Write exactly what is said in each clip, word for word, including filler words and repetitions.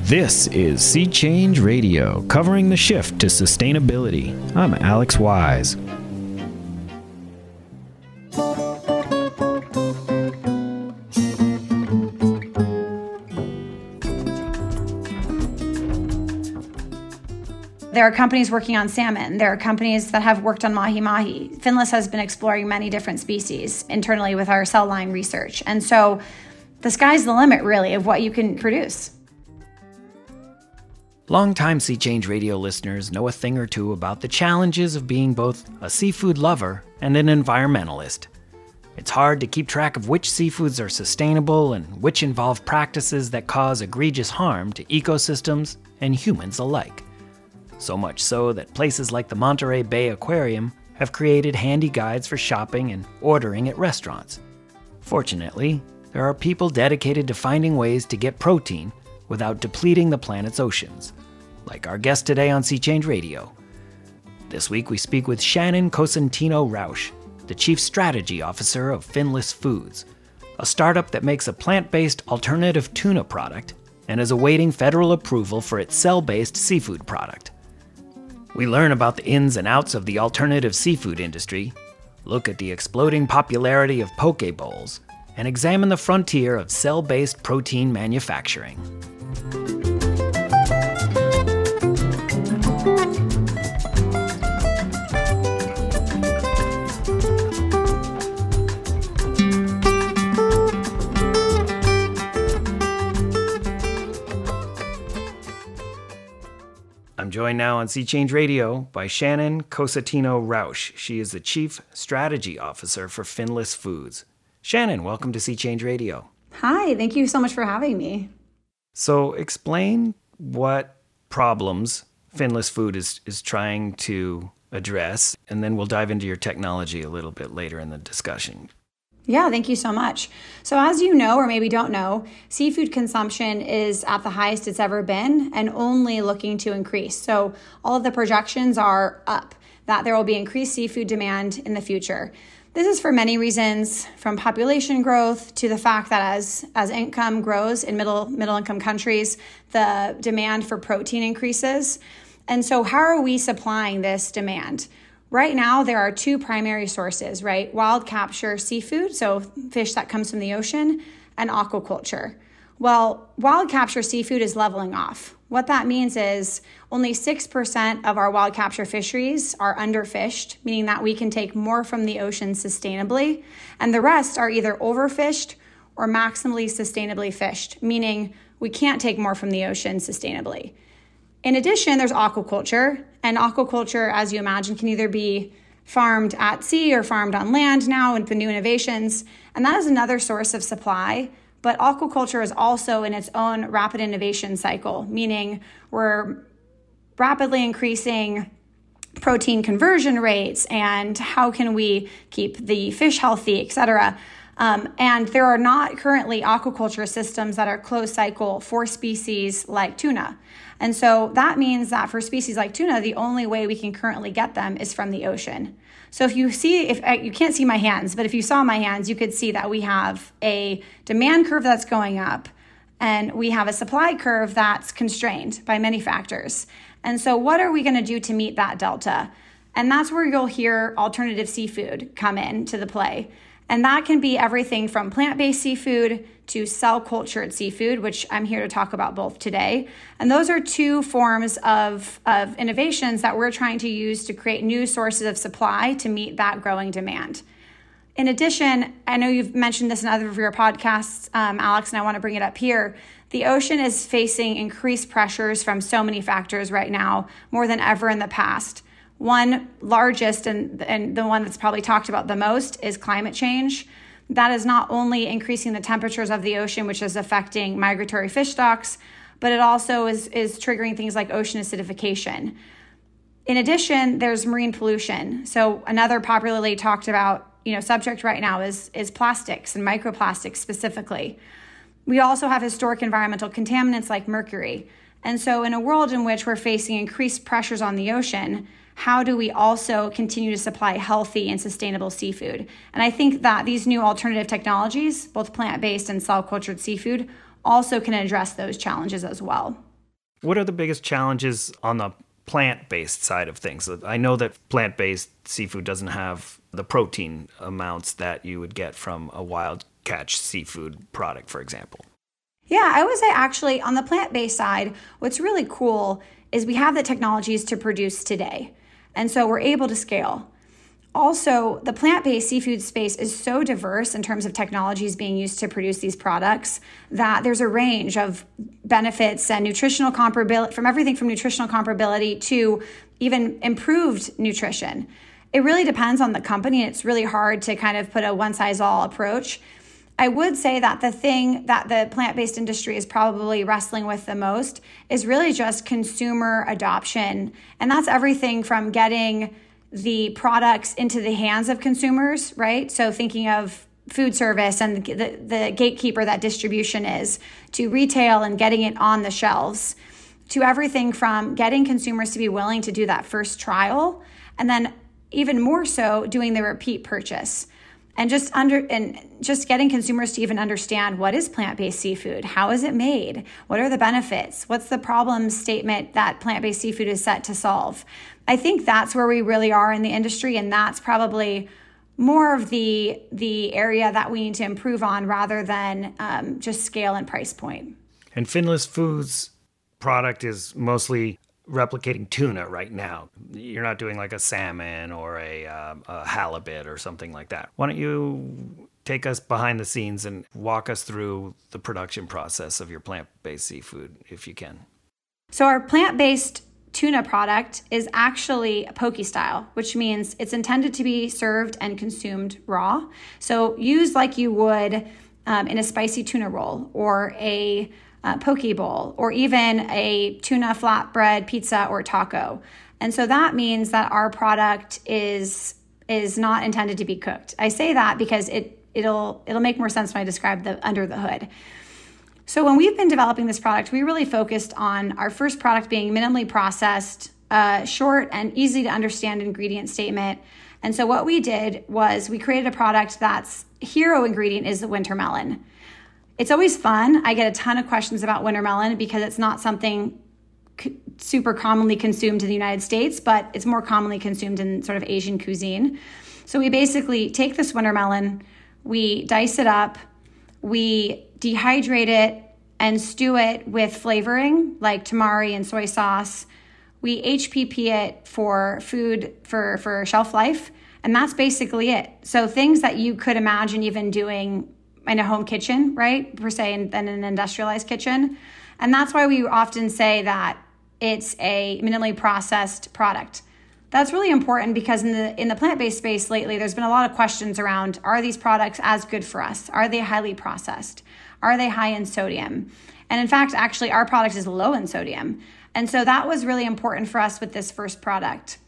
This is Sea Change Radio, covering the shift to sustainability. I'm Alex Wise. There are companies working on salmon. There are companies that have worked on mahi-mahi. Finless has been exploring many different species internally with our cell line research. And so the sky's the limit, really, of what you can produce. Longtime Sea Change Radio listeners know a thing or two about the challenges of being both a seafood lover and an environmentalist. It's hard to keep track of which seafoods are sustainable and which involve practices that cause egregious harm to ecosystems and humans alike. So much so that places like the Monterey Bay Aquarium have created handy guides for shopping and ordering at restaurants. Fortunately, there are people dedicated to finding ways to get protein without depleting the planet's oceans, like our guest today on Sea Change Radio. This week we speak with Shannon Cosentino-Rauch, the Chief Strategy Officer of Finless Foods, a startup that makes a plant-based alternative tuna product and is awaiting federal approval for its cell-based seafood product. We learn about the ins and outs of the alternative seafood industry, look at the exploding popularity of poke bowls, and examine the frontier of cell-based protein manufacturing. I'm joined now on Sea Change Radio by Shannon Cosentino-Rauch. She is the Chief Strategy Officer for Finless Foods. Shannon, welcome to Sea Change Radio. Hi, thank you so much for having me. So explain what problems Finless Food is, is trying to address, and then we'll dive into your technology a little bit later in the discussion. Yeah, thank you so much. So as you know, or maybe don't know, seafood consumption is at the highest it's ever been and only looking to increase. So all of the projections are up, that there will be increased seafood demand in the future. This is for many reasons, from population growth to the fact that as, as income grows in middle, middle income countries, the demand for protein increases. And so how are we supplying this demand? Right now, there are two primary sources, right? Wild capture seafood, so fish that comes from the ocean, and aquaculture. Well, wild capture seafood is leveling off. What that means is only six percent of our wild capture fisheries are underfished, meaning that we can take more from the ocean sustainably, and the rest are either overfished or maximally sustainably fished, meaning we can't take more from the ocean sustainably. In addition, there's aquaculture, and aquaculture, as you imagine, can either be farmed at sea or farmed on land now with the new innovations, and that is another source of supply. But aquaculture is also in its own rapid innovation cycle, meaning we're rapidly increasing protein conversion rates and how can we keep the fish healthy, et cetera. Um, and there are not currently aquaculture systems that are closed cycle for species like tuna. And so that means that for species like tuna, the only way we can currently get them is from the ocean. So if you see, if uh, you can't see my hands, but if you saw my hands, you could see that we have a demand curve that's going up and we have a supply curve that's constrained by many factors. And so what are we going to do to meet that delta? And that's where you'll hear alternative seafood come in to the play. And that can be everything from plant-based seafood to cell-cultured seafood, which I'm here to talk about both today. And those are two forms of, of innovations that we're trying to use to create new sources of supply to meet that growing demand. In addition, I know you've mentioned this in other of your podcasts, um, Alex, and I want to bring it up here. The ocean is facing increased pressures from so many factors right now, more than ever in the past. One largest and, and the one that's probably talked about the most is climate change. That is not only increasing the temperatures of the ocean, which is affecting migratory fish stocks, but it also is, is triggering things like ocean acidification. In addition, there's marine pollution. So another popularly talked about, you know, subject right now is, is plastics and microplastics specifically. We also have historic environmental contaminants like mercury. And so in a world in which we're facing increased pressures on the ocean, how do we also continue to supply healthy and sustainable seafood? And I think that these new alternative technologies, both plant-based and cell-cultured seafood, also can address those challenges as well. What are the biggest challenges on the plant-based side of things? I know that plant-based seafood doesn't have the protein amounts that you would get from a wild catch seafood product, for example. Yeah, I would say actually on the plant-based side, what's really cool is we have the technologies to produce today. And so we're able to scale. Also, the plant-based seafood space is so diverse in terms of technologies being used to produce these products that there's a range of benefits and nutritional comparability, from everything from nutritional comparability to even improved nutrition. It really depends on the company, and it's really hard to kind of put a one-size-all approach. I would say that the thing that the plant-based industry is probably wrestling with the most is really just consumer adoption. And that's everything from getting the products into the hands of consumers, right? So thinking of food service and the, the, the gatekeeper that distribution is, to retail and getting it on the shelves, to everything from getting consumers to be willing to do that first trial, and then even more so doing the repeat purchase. And just under and just getting consumers to even understand, what is plant-based seafood? How is it made? What are the benefits? What's the problem statement that plant-based seafood is set to solve? I think that's where we really are in the industry, and that's probably more of the the area that we need to improve on rather than um, just scale and price point. And Finless Foods product is mostly replicating tuna right now. You're not doing like a salmon or a, uh, a halibut or something like that. Why don't you take us behind the scenes and walk us through the production process of your plant-based seafood, if you can? So our plant-based tuna product is actually a poke style, which means it's intended to be served and consumed raw. So used like you would um, in a spicy tuna roll or a Uh, poke bowl, or even a tuna flatbread pizza or taco. And so that means that our product is is not intended to be cooked. I say that because it it'll it'll make more sense when I describe the under the hood. So when we've been developing this product, we really focused on our first product being minimally processed, uh, short and easy to understand ingredient statement. And so what we did was we created a product that's hero ingredient is the winter melon. It's always fun. I get a ton of questions about winter melon because it's not something c- super commonly consumed in the United States, but it's more commonly consumed in sort of Asian cuisine. So we basically take this winter melon, we dice it up, we dehydrate it and stew it with flavoring like tamari and soy sauce. We H P P it for food, for, for shelf life, and that's basically it. So things that you could imagine even doing in a home kitchen, right, per se, and then an industrialized kitchen. And that's why we often say that it's a minimally processed product. That's really important because in the in the plant-based space lately, there's been a lot of questions around, are these products as good for us? Are they highly processed? Are they high in sodium? And in fact, actually, our product is low in sodium. And so that was really important for us with this first product.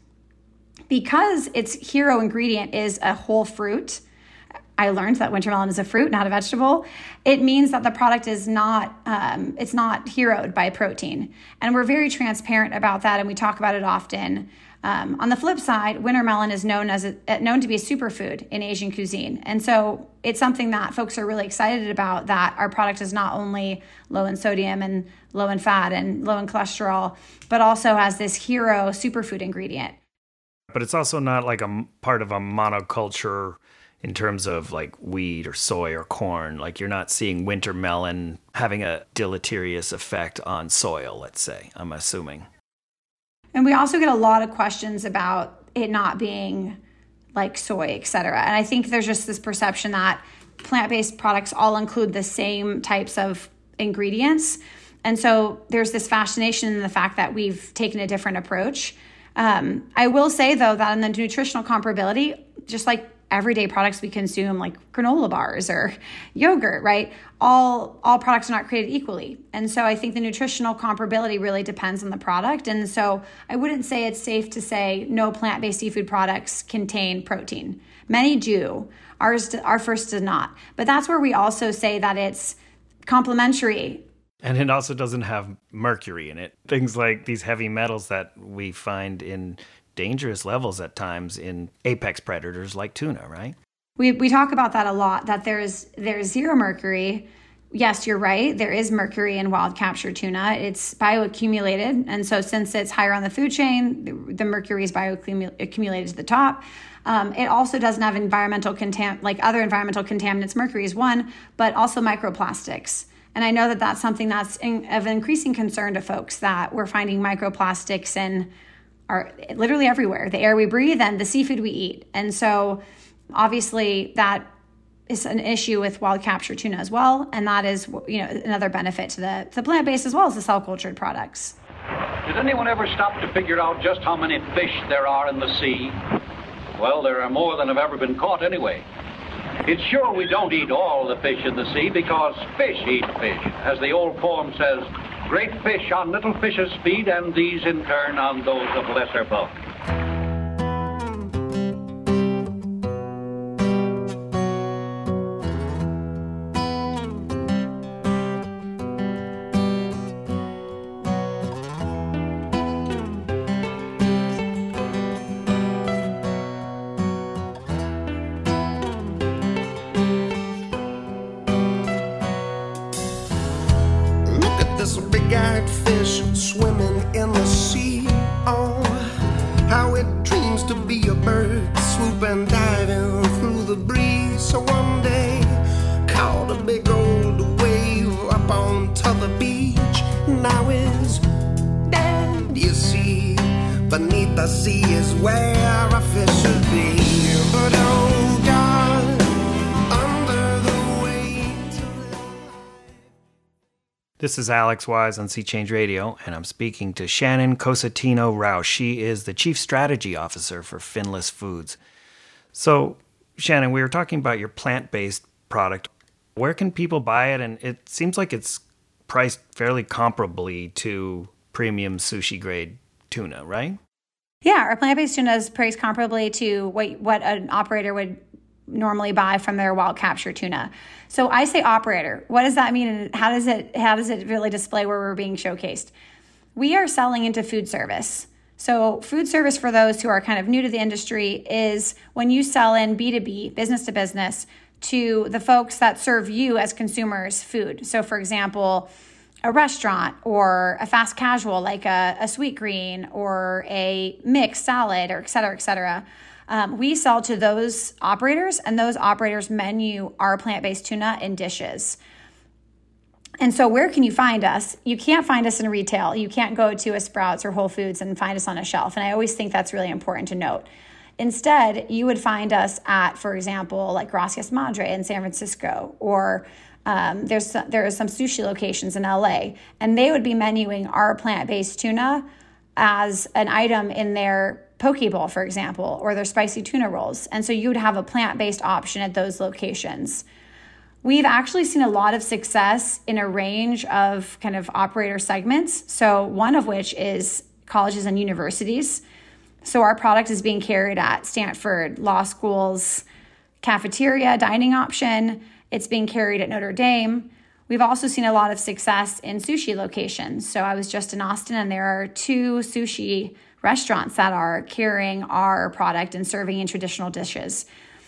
Because its hero ingredient is a whole fruit, I learned that winter melon is a fruit, not a vegetable. It means that the product is not, um, it's not heroed by protein. And we're very transparent about that, and we talk about it often. Um, on the flip side, winter melon is known as a, known to be a superfood in Asian cuisine. And so it's something that folks are really excited about, that our product is not only low in sodium and low in fat and low in cholesterol, but also has this hero superfood ingredient. But it's also not like a part of a monoculture in terms of like wheat or soy or corn. Like you're not seeing winter melon having a deleterious effect on soil, let's say, I'm assuming. And we also get a lot of questions about it not being like soy, et cetera. And I think there's just this perception that plant-based products all include the same types of ingredients. And so there's this fascination in the fact that we've taken a different approach. Um, I will say, though, that in the nutritional comparability, just like everyday products we consume, like granola bars or yogurt, right? All all products are not created equally. And so I think the nutritional comparability really depends on the product. And so I wouldn't say it's safe to say no plant-based seafood products contain protein. Many do. Ours, our first does not. But that's where we also say that it's complementary. And it also doesn't have mercury in it. Things like these heavy metals that we find in dangerous levels at times in apex predators like tuna, right? We we talk about that a lot, that there's there's zero mercury, yes, you're right. There is mercury in wild capture tuna. It's bioaccumulated. And so since it's higher on the food chain, the, the mercury is bioaccumulated to the top. Um, it also doesn't have environmental contam- like other environmental contaminants. Mercury is one, but also microplastics. And I know that that's something that's in, of increasing concern to folks, that we're finding microplastics in our literally everywhere, the air we breathe and the seafood we eat. And so obviously that is an issue with wild capture tuna as well. And that is, you know, another benefit to the, to the plant-based as well as the cell-cultured products. Did anyone ever stop to figure out just how many fish there are in the sea? Well, there are more than have ever been caught anyway. It's sure we don't eat all the fish in the sea because fish eat fish. As the old poem says, great fish on little fishes feed, and these in turn on those of lesser bulk. Swimming in the sea, oh, how it dreams to be a bird, swooping, diving through the breeze. So one day, caught a big old wave up onto the beach. Now it's dead, you see, beneath the sea is where a fish should be. But oh God, under the weight of life. This is Alex Wise on Sea Change Radio, and I'm speaking to Shannon Cosentino-Rausch. She is the Chief Strategy Officer for Finless Foods. So, Shannon, we were talking about your plant-based product. Where can people buy it? And it seems like it's priced fairly comparably to premium sushi-grade tuna, right? Yeah, our plant-based tuna is priced comparably to what, what an operator would normally buy from their wild capture tuna. So I say operator. What does that mean, and how does it how does it really display where we're being showcased? We are selling into food service. So food service, for those who are kind of new to the industry, is when you sell in B two B, business to business, to the folks that serve you as consumers food. So for example, a restaurant or a fast casual like a, a Sweet Green or a mixed salad, or et cetera, et cetera. Um, we sell to those operators, and those operators menu our plant-based tuna in dishes. And so where can you find us? You can't find us in retail. You can't go to a Sprouts or Whole Foods and find us on a shelf. And I always think that's really important to note. Instead, you would find us at, for example, like Gracias Madre in San Francisco, or um, there's there are some sushi locations in L A, and they would be menuing our plant-based tuna as an item in their poke bowl, for example, or their spicy tuna rolls. And so you would have a plant-based option at those locations. We've actually seen a lot of success in a range of kind of operator segments. So one of which is colleges and universities. So our product is being carried at Stanford Law School's cafeteria dining option. It's being carried at Notre Dame. We've also seen a lot of success in sushi locations. So I was just in Austin, and there are two sushi restaurants that are carrying our product and serving in traditional dishes.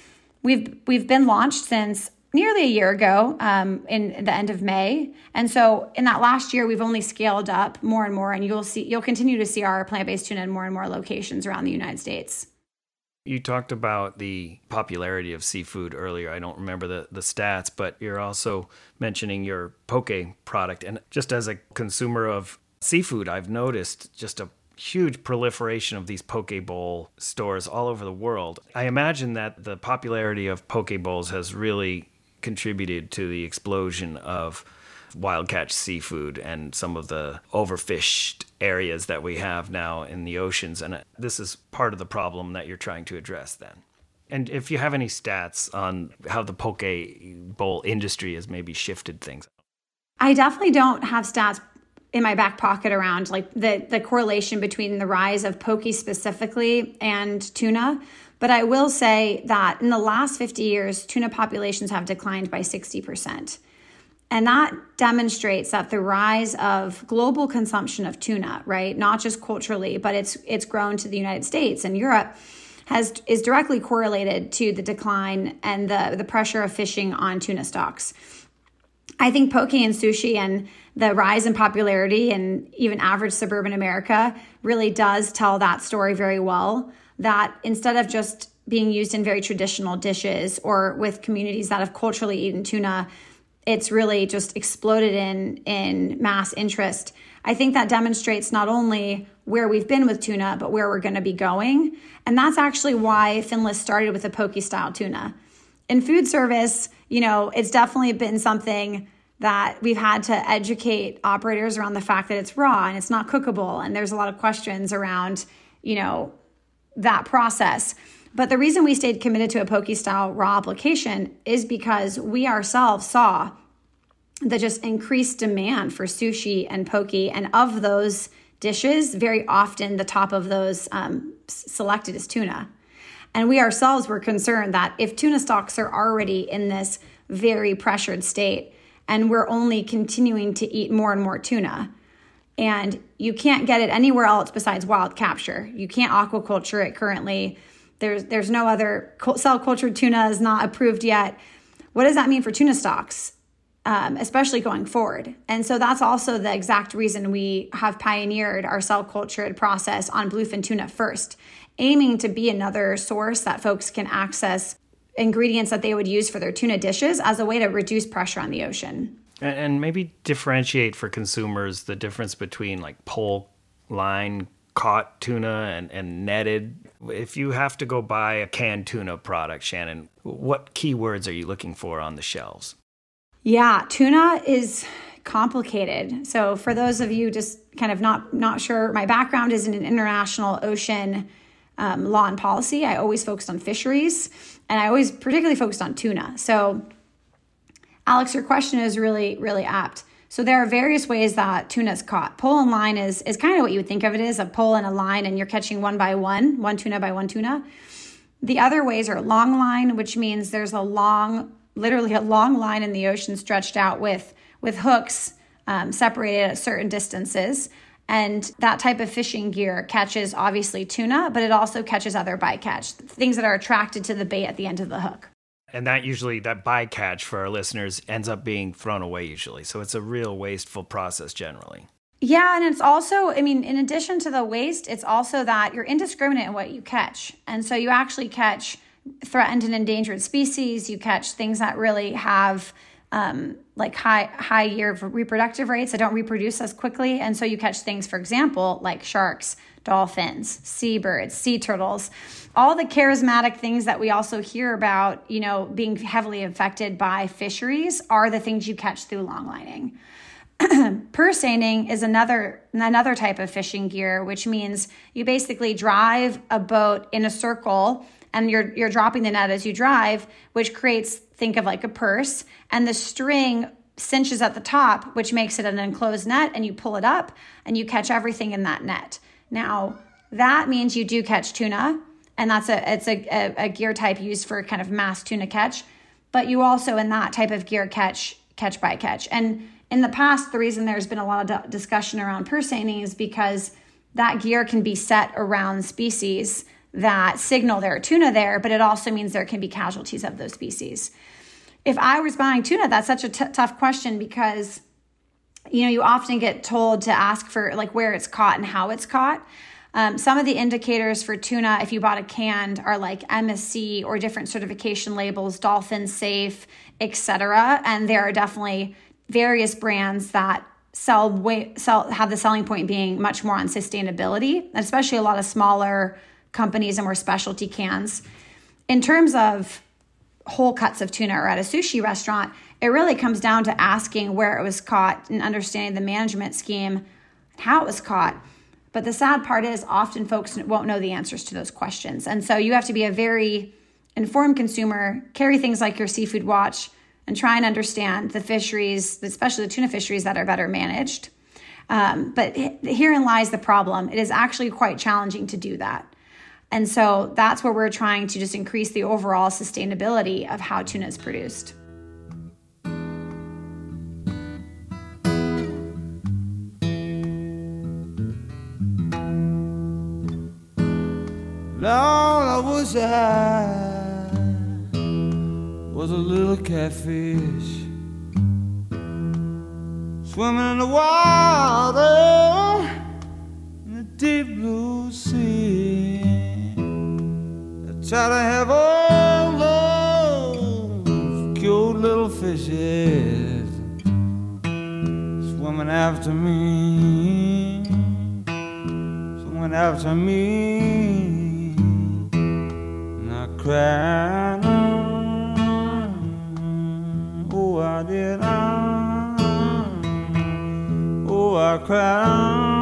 We've we've been launched since nearly a year ago, um, in the end of May, and so in that last year, we've only scaled up more and more. And you'll see you'll continue to see our plant-based tuna in more and more locations around the United States. You talked about the popularity of seafood earlier. I don't remember the, the stats, but you're also mentioning your poke product. And just as a consumer of seafood, I've noticed just a huge proliferation of these poke bowl stores all over the world. I imagine that the popularity of poke bowls has really contributed to the explosion of wild catch seafood and some of the overfished areas that we have now in the oceans. And this is part of the problem that you're trying to address then. And if you have any stats on how the poke bowl industry has maybe shifted things. I definitely don't have stats in my back pocket around like the, the correlation between the rise of poke specifically and tuna. But I will say that in the last fifty years, tuna populations have declined by sixty percent. And that demonstrates that the rise of global consumption of tuna, right, not just culturally, but it's it's grown to the United States and Europe, has is directly correlated to the decline and the, the pressure of fishing on tuna stocks. I think poke and sushi and the rise in popularity and even average suburban America really does tell that story very well, that instead of just being used in very traditional dishes or with communities that have culturally eaten tuna, it's really just exploded in, in mass interest. I think that demonstrates not only where we've been with tuna, but where we're going to be going. And that's actually why Finless started with a poke-style tuna. In food service, you know, it's definitely been something that we've had to educate operators around the fact that it's raw and it's not cookable. And there's a lot of questions around, you know, that process. But the reason we stayed committed to a poke-style raw application is because we ourselves saw the just increased demand for sushi and poke. And of those dishes, very often the top of those um, selected is tuna. And we ourselves were concerned that if tuna stocks are already in this very pressured state and we're only continuing to eat more and more tuna, and you can't get it anywhere else besides wild capture. You can't aquaculture it currently. There's there's no other cell cultured tuna is not approved yet. What does that mean for tuna stocks, um, especially going forward? And so that's also the exact reason we have pioneered our cell cultured process on bluefin tuna first, aiming to be another source that folks can access ingredients that they would use for their tuna dishes as a way to reduce pressure on the ocean. And maybe differentiate for consumers the difference between like pole line caught tuna and, and netted. If you have to go buy a canned tuna product, Shannon, what keywords are you looking for on the shelves? Yeah, tuna is complicated. So for those of you just kind of not, not sure, my background is in an international ocean um, law and policy. I always focused on fisheries, and I always particularly focused on tuna. So Alex, your question is really, really apt. So there are various ways that tuna is caught. Pole and line is, is kind of what you would think of it as, a pole and a line, and you're catching one by one, one tuna by one tuna. The other ways are long line, which means there's a long, literally a long line in the ocean stretched out with, with hooks um, separated at certain distances. And that type of fishing gear catches obviously tuna, but it also catches other bycatch, things that are attracted to the bait at the end of the hook. And that usually, that bycatch for our listeners ends up being thrown away usually. So it's a real wasteful process generally. Yeah, and it's also, I mean, in addition to the waste, it's also that you're indiscriminate in what you catch. And so you actually catch threatened and endangered species. You catch things that really have um, like high high year of reproductive rates that don't reproduce as quickly. And so you catch things, for example, like sharks, dolphins, seabirds, sea turtles, all the charismatic things that we also hear about, you know, being heavily affected by fisheries are the things you catch through longlining. Purse seining is another another type of fishing gear, which means you basically drive a boat in a circle and you're you're dropping the net as you drive, which creates, think of like a purse, and the string cinches at the top, which makes it an enclosed net, and you pull it up and you catch everything in that net. Now, that means you do catch tuna, and that's a it's a, a, a gear type used for kind of mass tuna catch, but you also in that type of gear catch catch bycatch. And in the past, the reason there's been a lot of discussion around purse seining is because that gear can be set around species that signal there are tuna there, but it also means there can be casualties of those species. If I was buying tuna, that's such a t- tough question because, you know, you often get told to ask for like where it's caught and how it's caught. Um, some of the indicators for tuna, if you bought a canned, are like M S C or different certification labels, Dolphin Safe, et cetera. And there are definitely various brands that sell, way, sell have the selling point being much more on sustainability, especially a lot of smaller companies and more specialty cans. In terms of whole cuts of tuna or at a sushi restaurant, it really comes down to asking where it was caught and understanding the management scheme and how it was caught. But the sad part is often folks won't know the answers to those questions. And so you have to be a very informed consumer, carry things like your seafood watch, and try and understand the fisheries, especially the tuna fisheries that are better managed. Um, but herein lies the problem. It is actually quite challenging to do that. And so that's where we're trying to just increase the overall sustainability of how tuna is produced. All I wish I was a little catfish swimming in the water in the deep blue sea. I try to have all those cute little fishes swimming after me, swimming after me, and I cried. Oh, I did. I, oh, I cried.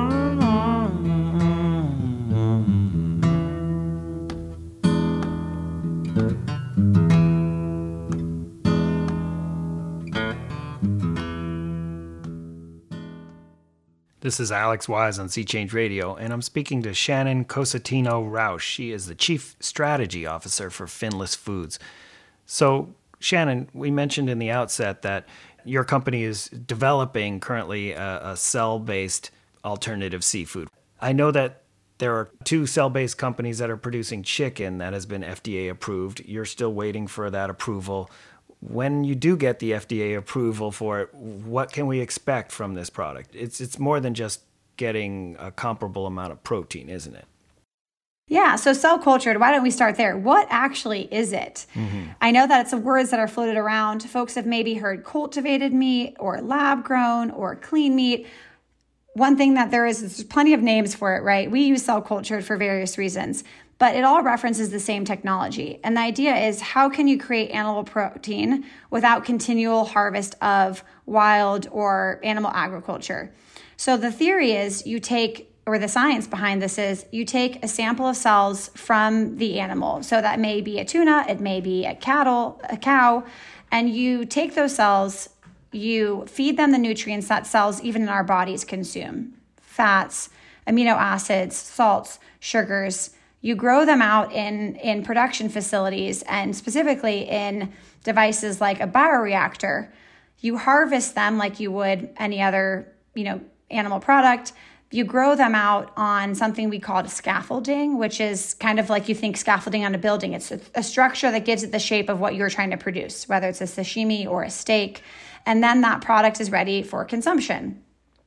This is Alex Wise on Sea Change Radio, and I'm speaking to Shannon Cosentino-Rausch. She is the Chief Strategy Officer for Finless Foods. So, Shannon, we mentioned in the outset that your company is developing currently a, a cell-based alternative seafood. I know that there are two cell-based companies that are producing chicken that has been F D A approved. You're still waiting for that approval. When you do get the F D A approval for it, what can we expect from this product? It's it's more than just getting a comparable amount of protein, isn't it? Yeah, so cell cultured, why don't we start there? What actually is it? Mm-hmm. I know that it's words that are floated around. Folks have maybe heard cultivated meat or lab grown or clean meat. One thing that there is, is there's plenty of names for it, right? We use cell cultured for various reasons, but it all references the same technology. And the idea is, how can you create animal protein without continual harvest of wild or animal agriculture? So the theory is you take, or the science behind this is, you take a sample of cells from the animal. So that may be a tuna, it may be a cattle, a cow, and you take those cells, you feed them the nutrients that cells even in our bodies consume: fats, amino acids, salts, sugars. You grow them out in, in production facilities, and specifically in devices like a bioreactor. You harvest them like you would any other, you know, animal product. You grow them out on something we call scaffolding, which is kind of like you think scaffolding on a building. It's a, a structure that gives it the shape of what you're trying to produce, whether it's a sashimi or a steak. And then that product is ready for consumption.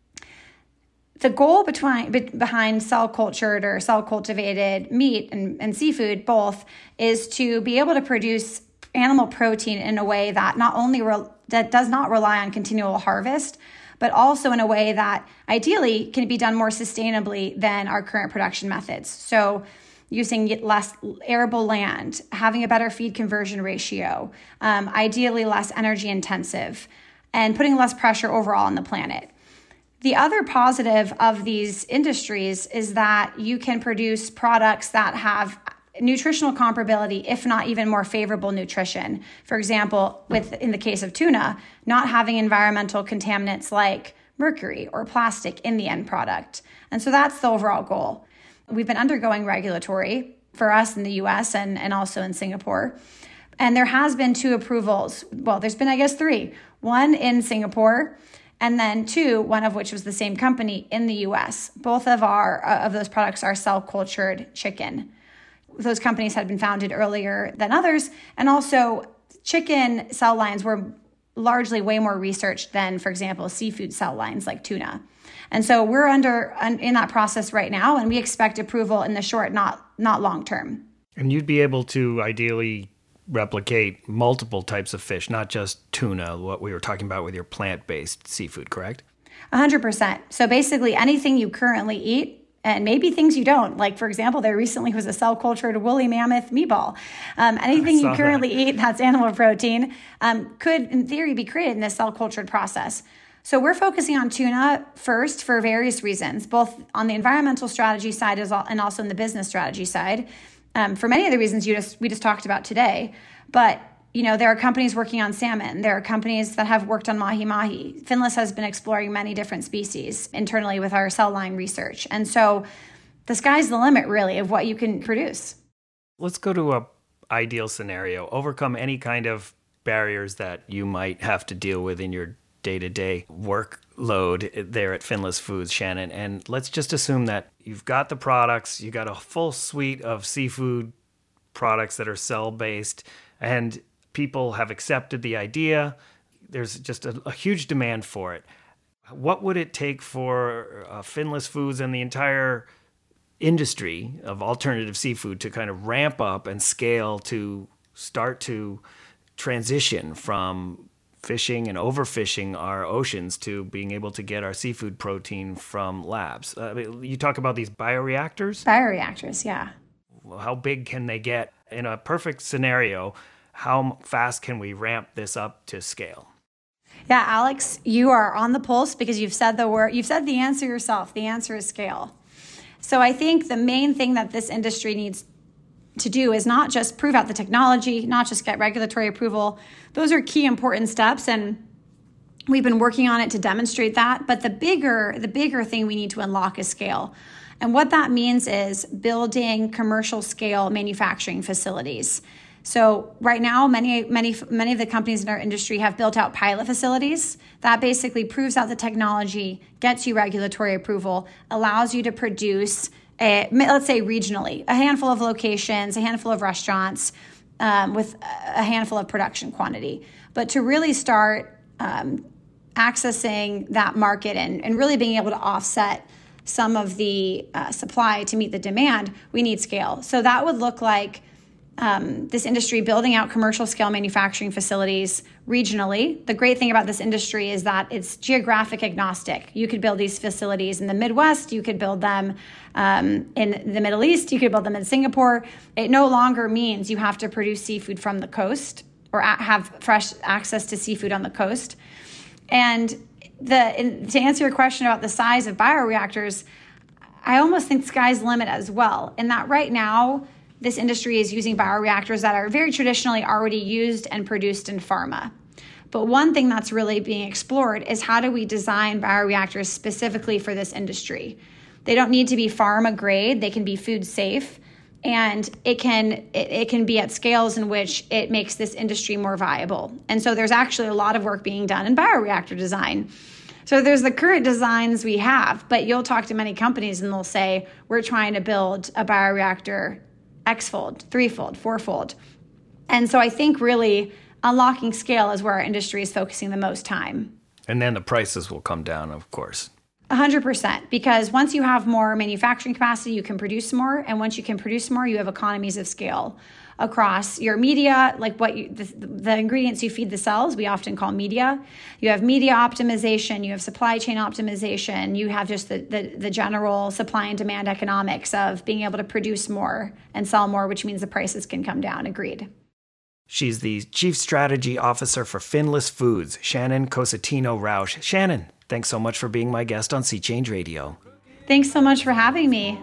The goal between, behind cell-cultured or cell-cultivated meat and, and seafood, both, is to be able to produce animal protein in a way that not only re, that does not rely on continual harvest, but also in a way that ideally can be done more sustainably than our current production methods. So using less arable land, having a better feed conversion ratio, um, ideally less energy intensive, and putting less pressure overall on the planet. The other positive of these industries is that you can produce products that have nutritional comparability, if not even more favorable nutrition. For example, with in the case of tuna, not having environmental contaminants like mercury or plastic in the end product. And so that's the overall goal. We've been undergoing regulatory for us in the U S and, and also in Singapore. And there has been two approvals. Well, there's been, I guess, three. One in Singapore, and then two, one of which was the same company in the U S. Both of our uh, of those products are cell-cultured chicken. Those companies had been founded earlier than others, and also chicken cell lines were largely way more researched than, for example, seafood cell lines like tuna. And so we're under in that process right now, and we expect approval in the short, not not long term. And you'd be able to ideally replicate multiple types of fish, not just tuna, what we were talking about with your plant-based seafood, correct? one hundred percent. So basically anything you currently eat, and maybe things you don't. Like, for example, there recently was a cell-cultured woolly mammoth meatball. Um, anything you currently that. eat that's animal protein um, could, in theory, be created in this cell-cultured process. So we're focusing on tuna first for various reasons, both on the environmental strategy side as well, and also in the business strategy side. Um, for many of the reasons you just we just talked about today. But, you know, there are companies working on salmon. There are companies that have worked on mahi-mahi. Finless has been exploring many different species internally with our cell line research. And so the sky's the limit, really, of what you can produce. Let's go to a ideal scenario. Overcome any kind of barriers that you might have to deal with in your day-to-day workload there at Finless Foods, Shannon. And let's just assume that you've got the products, you got a full suite of seafood products that are cell-based, and people have accepted the idea. There's just a, a huge demand for it. What would it take for uh, Finless Foods and the entire industry of alternative seafood to kind of ramp up and scale to start to transition from fishing and overfishing our oceans to being able to get our seafood protein from labs? Uh, I mean, you talk about these bioreactors? Bioreactors, yeah. How big can they get? In a perfect scenario, how fast can we ramp this up to scale? Yeah, Alex, you are on the pulse because you've said the word, you've said the answer yourself. The answer is scale. So I think the main thing that this industry needs to do is not just prove out the technology, not just get regulatory approval. Those are key important steps, and we've been working on it to demonstrate that. But the bigger, the bigger thing we need to unlock is scale. And what that means is building commercial scale manufacturing facilities. So right now, many, many, many of the companies in our industry have built out pilot facilities. That basically proves out the technology, gets you regulatory approval, allows you to produce A, let's say regionally, a handful of locations, a handful of restaurants um, with a handful of production quantity. But to really start um, accessing that market and, and really being able to offset some of the uh, supply to meet the demand, we need scale. So that would look like Um, this industry building out commercial scale manufacturing facilities regionally. The great thing about this industry is that it's geographic agnostic. You could build these facilities in the Midwest, you could build them um, in the Middle East, you could build them in Singapore. It no longer means you have to produce seafood from the coast or a- have fresh access to seafood on the coast. And the in, to answer your question about the size of bioreactors, I almost think sky's the limit as well. In that right now, this industry is using bioreactors that are very traditionally already used and produced in pharma. But one thing that's really being explored is how do we design bioreactors specifically for this industry? They don't need to be pharma grade, they can be food safe, and it can it, it can be at scales in which it makes this industry more viable. And so there's actually a lot of work being done in bioreactor design. So there's the current designs we have, but you'll talk to many companies and they'll say, we're trying to build a bioreactor X-fold, threefold, fourfold. And so I think really unlocking scale is where our industry is focusing the most time. And then the prices will come down, of course. one hundred percent, because once you have more manufacturing capacity, you can produce more. And once you can produce more, you have economies of scale across your media, like what you, the, the ingredients you feed the cells, we often call media. You have media optimization, you have supply chain optimization, you have just the, the, the general supply and demand economics of being able to produce more and sell more, which means the prices can come down. Agreed. She's the Chief Strategy Officer for Finless Foods, Shannon Cosentino-Rausch. Shannon, thanks so much for being my guest on Sea Change Radio. Thanks so much for having me.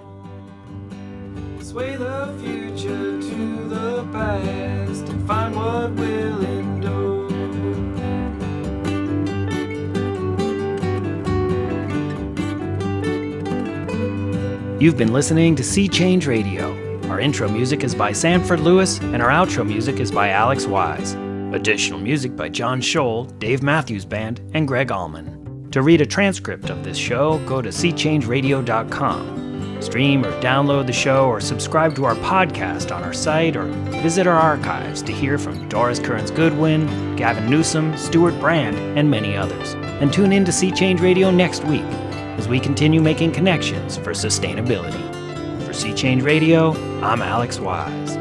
Sway the future to the past and find what will endure. You've been listening to Sea Change Radio. Our intro music is by Sanford Lewis, and our outro music is by Alex Wise. Additional music by John Scholl, Dave Matthews Band, and Greg Allman. To read a transcript of this show, go to sea change radio dot com. Stream or download the show or subscribe to our podcast on our site or visit our archives to hear from Doris Kearns-Goodwin, Gavin Newsom, Stuart Brand, and many others. And tune in to Sea Change Radio next week as we continue making connections for sustainability. For Sea Change Radio, I'm Alex Wise.